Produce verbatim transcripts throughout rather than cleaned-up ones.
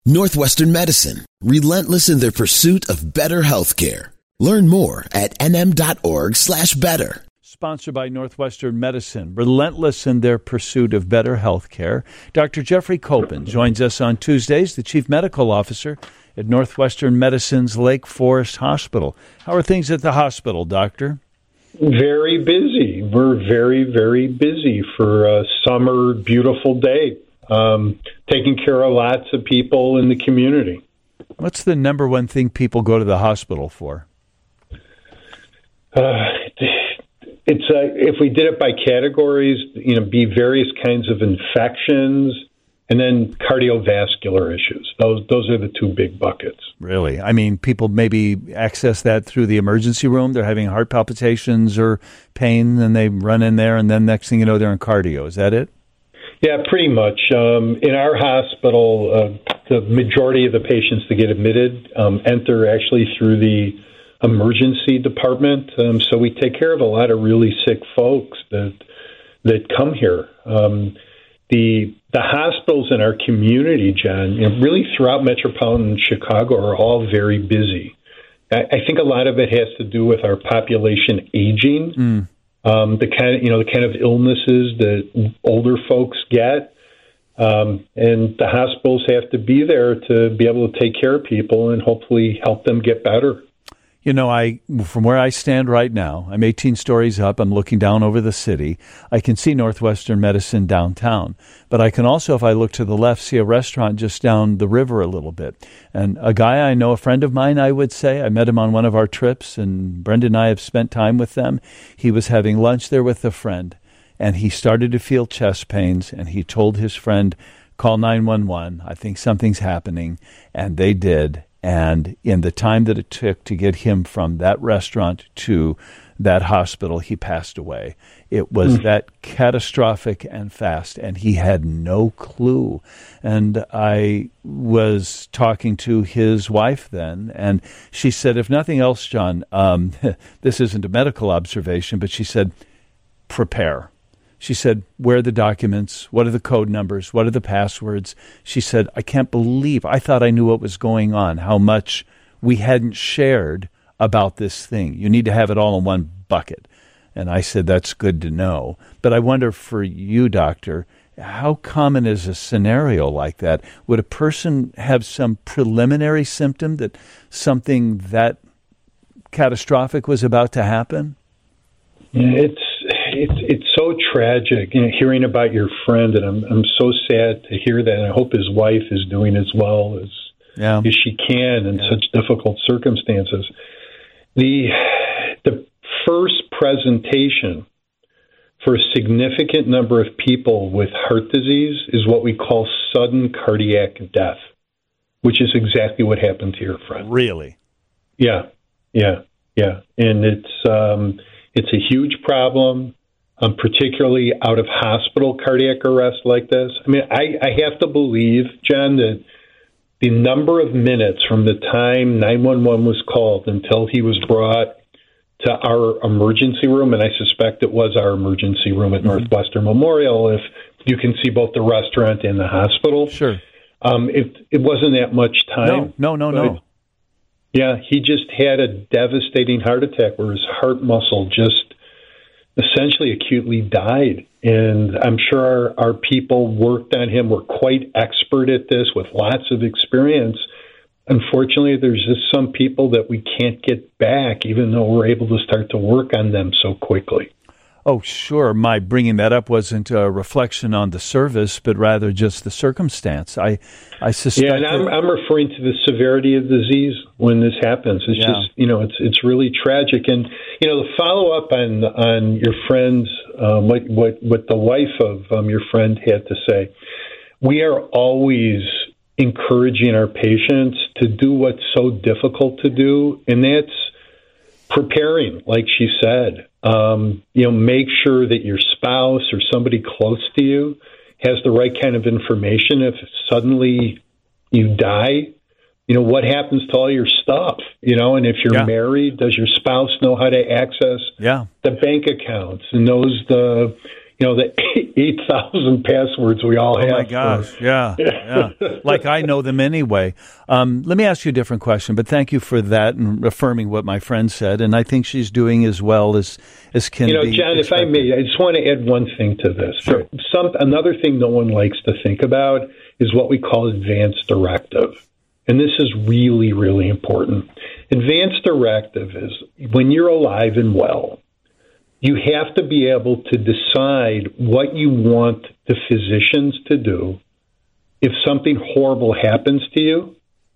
Northwestern Medicine, relentless in their pursuit of better healthcare. Learn more at nm.org slash better. Sponsored by Northwestern Medicine, relentless in their pursuit of better healthcare. Doctor Jeffrey Copen joins us on Tuesdays, the Chief Medical Officer at Northwestern Medicine's Lake Forest Hospital. How are things at the hospital, Doctor? Very busy. We're very, very busy for a summer, beautiful day. Um, taking care of lots of people in the community. What's the number one thing people go to the hospital for? Uh, it's uh, if we did it by categories, you know, be various kinds of infections, and then cardiovascular issues. Those those are the two big buckets. Really? I mean, people maybe access that through the emergency room. They're having heart palpitations or pain, and they run in there, and then next thing you know, they're in cardio. Is that it? Yeah, pretty much. Um, in our hospital, uh, the majority of the patients that get admitted um, enter actually through the emergency department. Um, so we take care of a lot of really sick folks that that come here. Um, the the hospitals in our community, John, you know, really throughout metropolitan Chicago, are all very busy. I, I think a lot of it has to do with our population aging. Mm. Um, the kind of, you know, the kind of illnesses that older folks get. Um, and the hospitals have to be there to be able to take care of people and hopefully help them get better. You know, I from where I stand right now, I'm eighteen stories up. I'm looking down over the city. I can see Northwestern Medicine downtown. But I can also, if I look to the left, see a restaurant just down the river a little bit. And a guy I know, a friend of mine, I would say, I met him on one of our trips, and Brenda and I have spent time with them. He was having lunch there with a friend, and he started to feel chest pains, and he told his friend, call nine one one. I think something's happening. And they did. And in the time that it took to get him from that restaurant to that hospital, he passed away. It was mm. that catastrophic and fast, and he had no clue. And I was talking to his wife then, and she said, if nothing else, John, um, this isn't a medical observation, but she said, prepare. She said, where are the documents? What are the code numbers? What are the passwords? She said, I can't believe, I thought I knew what was going on, how much we hadn't shared about this thing. You need to have it all in one bucket. And I said, that's good to know. But I wonder for you, doctor, how common is a scenario like that? Would a person have some preliminary symptom that something that catastrophic was about to happen? It's it's it's so tragic, you know, hearing about your friend, and I'm I'm so sad to hear that. And I hope his wife is doing as well as yeah. as she can in yeah. such difficult circumstances. The the first presentation for a significant number of people with heart disease is what we call sudden cardiac death, which is exactly what happened to your friend. Really? Yeah, yeah, yeah. And it's um, it's a huge problem, um, particularly out of hospital cardiac arrest like this. I mean, I, I have to believe, John, that the number of minutes from the time nine one one was called until he was brought to our emergency room, and I suspect it was our emergency room at mm-hmm. Northwestern Memorial, if you can see both the restaurant and the hospital. Sure. Um, it, it wasn't that much time. No, no, no, no. Yeah, he just had a devastating heart attack where his heart muscle just essentially acutely died. And I'm sure our, our people worked on him, were quite expert at this with lots of experience. Unfortunately, there's just some people that we can't get back, even though we're able to start to work on them so quickly. Oh, sure. My bringing that up wasn't a reflection on the service, but rather just the circumstance. I, I suspect. Yeah, and I'm, I'm referring to the severity of the disease when this happens. It's yeah. just, you know, it's it's really tragic. And you know, the follow up on on your friend's um, what what what the wife of um, your friend had to say. We are always encouraging our patients to do what's so difficult to do, and that's preparing, like she said. Um, you know, make sure that your spouse or somebody close to you has the right kind of information. If suddenly you die, you know, what happens to all your stuff? You know, and if you're yeah. married, does your spouse know how to access yeah. the bank accounts and knows the, you know, the eight thousand passwords we all oh have. Oh, my gosh. For, yeah. yeah. Like I know them anyway. Um, let me ask you a different question, but thank you for that and affirming what my friend said. And I think she's doing as well as, as can be. You know, John, expected. if I may, I just want to add one thing to this. Sure. Some, another thing no one likes to think about is what we call advance directive. And this is really, really important. Advance directive is when you're alive and well, you have to be able to decide what you want the physicians to do if something horrible happens to you.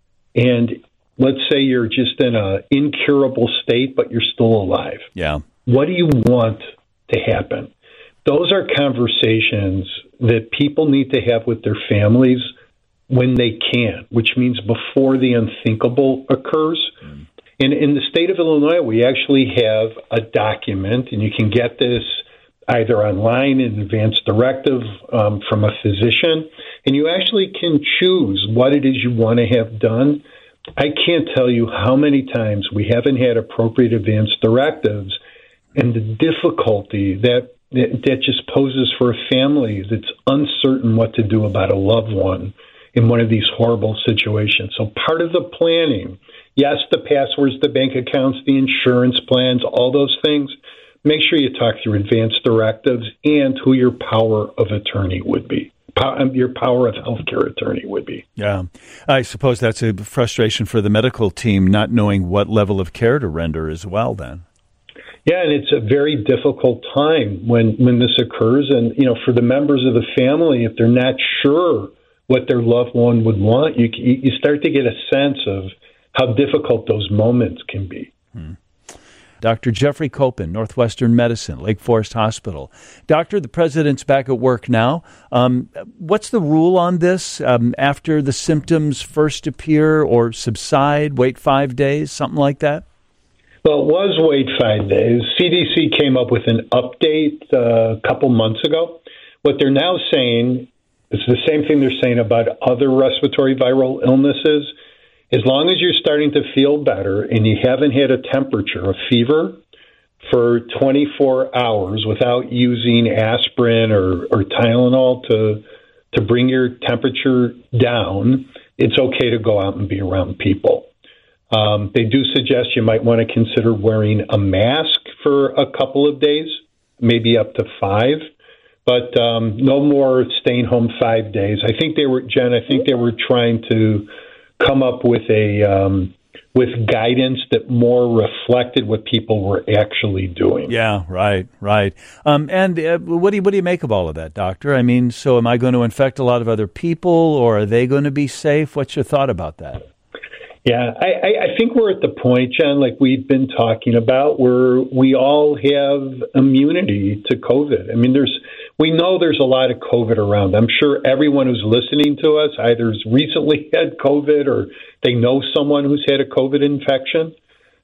And let's say you're just in an incurable state, but you're still alive. Yeah. What do you want to happen? Those are conversations that people need to have with their families when they can, which means before the unthinkable occurs. Mm. In, in the state of Illinois, we actually have a document, and you can get this either online in advance directive um, from a physician, and you actually can choose what it is you want to have done. I can't tell you how many times we haven't had appropriate advance directives, and the difficulty that that just poses for a family that's uncertain what to do about a loved one in one of these horrible situations. So part of the planning, yes, the passwords, the bank accounts, the insurance plans, all those things, make sure you talk through advance directives and who your power of attorney would be. Your power of healthcare attorney would be. Yeah. I suppose that's a frustration for the medical team, not knowing what level of care to render as well then. Yeah, and it's a very difficult time when, when this occurs. And, you know, for the members of the family, if they're not sure what their loved one would want, you you start to get a sense of how difficult those moments can be. Hmm. Doctor Jeffrey Copen, Northwestern Medicine, Lake Forest Hospital. Doctor, the president's back at work now. Um, what's the rule on this? Um, after the symptoms first appear or subside, wait five days, something like that? Well, it was wait five days. C D C came up with an update uh, a couple months ago. What they're now saying is the same thing they're saying about other respiratory viral illnesses. As long as you're starting to feel better and you haven't had a temperature, a fever, for twenty-four hours without using aspirin or, or Tylenol to to bring your temperature down, it's okay to go out and be around people. Um, they do suggest you might want to consider wearing a mask for a couple of days, maybe up to five, but um, no more staying home five days. I think they were, Jen, I think they were trying to come up with a um, with guidance that more reflected what people were actually doing. Yeah, right, right. Um, and uh, what do you what do you make of all of that, Doctor? I mean, so am I going to infect a lot of other people, or are they going to be safe? What's your thought about that? Yeah, I, I think we're at the point, John, like we've been talking about, where we all have immunity to COVID. I mean, there's we know there's a lot of COVID around. I'm sure everyone who's listening to us either has recently had COVID or they know someone who's had a COVID infection.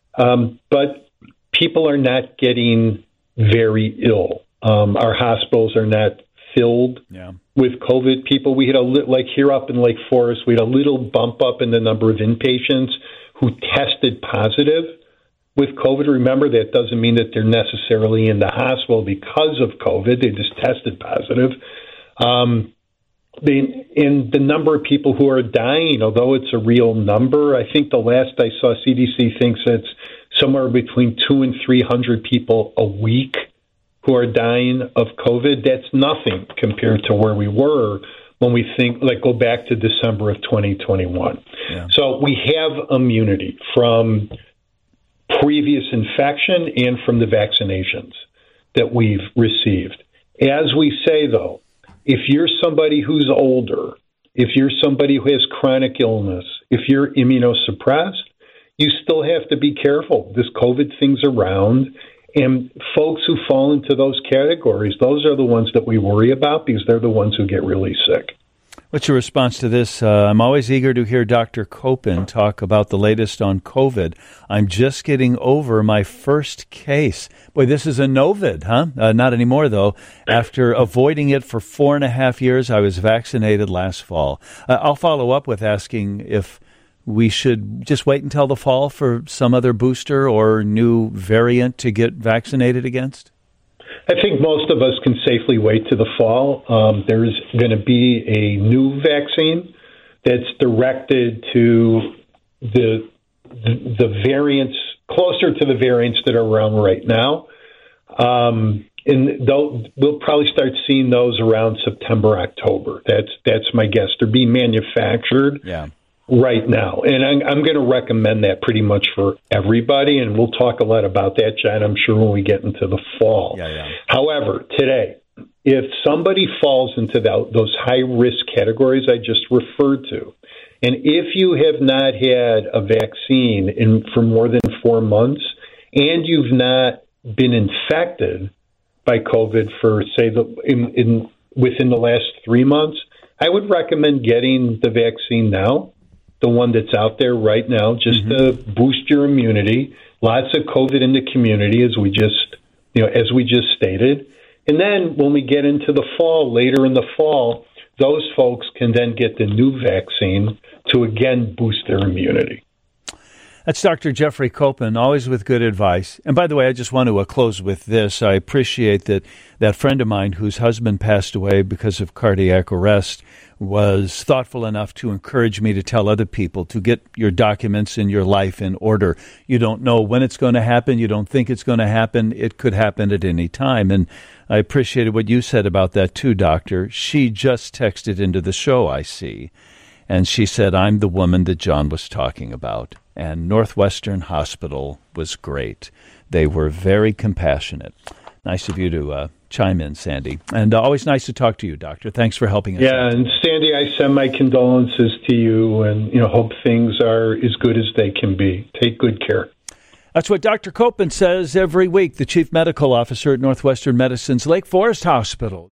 Um, but people are not getting very ill. Um, our hospitals are not filled yeah. with COVID people. We had a li- like here up in Lake Forest, we had a little bump up in the number of inpatients who tested positive with COVID. Remember, that doesn't mean that they're necessarily in the hospital because of COVID. They just tested positive. Um, the, and the number of people who are dying, although it's a real number, I think the last I saw, C D C thinks it's somewhere between two and three hundred people a week who are dying of COVID. That's nothing compared to where we were when we think, like, go back to December of twenty twenty-one. Yeah. So we have immunity from previous infection and from the vaccinations that we've received. As we say, though, if you're somebody who's older, if you're somebody who has chronic illness, if you're immunosuppressed, you still have to be careful. This COVID thing's around. And folks who fall into those categories, those are the ones that we worry about because they're the ones who get really sick. What's your response to this? Uh, I'm always eager to hear Doctor Copen talk about the latest on COVID. I'm just getting over my first case. Boy, this is a Novid, huh? Uh, not anymore, though. After avoiding it for four and a half years, I was vaccinated last fall. Uh, I'll follow up with asking if we should just wait until the fall for some other booster or new variant to get vaccinated against? I think most of us can safely wait to the fall. Um, there's going to be a new vaccine that's directed to the, the the variants closer to the variants that are around right now. Um, and they'll, we'll probably start seeing those around September, October. That's that's my guess. They're being manufactured yeah. right now. And I'm, I'm going to recommend that pretty much for everybody. And we'll talk a lot about that, John, I'm sure, when we get into the fall. Yeah, yeah. However, today, if somebody falls into the, those high-risk categories I just referred to, and if you have not had a vaccine in for more than four months, and you've not been infected by COVID for, say, the, in, in within the last three months, I would recommend getting the vaccine now, the one that's out there right now, just mm-hmm. to boost your immunity. Lots of COVID in the community, as we just, you know, as we just stated. And then when we get into the fall, later in the fall, those folks can then get the new vaccine to again boost their immunity. That's Doctor Jeffrey Koppen, always with good advice. And by the way, I just want to uh, close with this. I appreciate that that friend of mine whose husband passed away because of cardiac arrest was thoughtful enough to encourage me to tell other people to get your documents and your life in order. You don't know when it's going to happen. You don't think it's going to happen. It could happen at any time. And I appreciated what you said about that too, Doctor. She just texted into the show, I see. And she said, I'm the woman that John was talking about. And Northwestern Hospital was great. They were very compassionate. Nice of you to uh, chime in, Sandy. And uh, always nice to talk to you, Doctor. Thanks for helping us. Yeah, out. And Sandy, I send my condolences to you and, you know, hope things are as good as they can be. Take good care. That's what Doctor Koppen says every week, the Chief Medical Officer at Northwestern Medicine's Lake Forest Hospital.